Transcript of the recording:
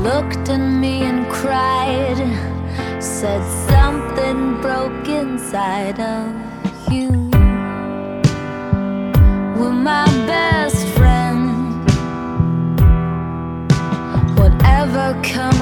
looked at me and cried, said something broke inside of you. Were my best friend. Whatever comes